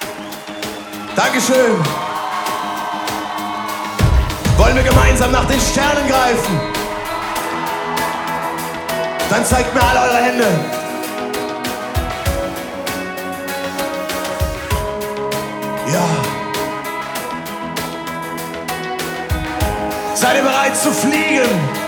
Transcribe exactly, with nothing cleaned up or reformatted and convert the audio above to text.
Dankeschön. Wollen wir gemeinsam nach den Sternen greifen? Dann zeigt mir alle eure Hände. Ja. Seid ihr bereit zu fliegen?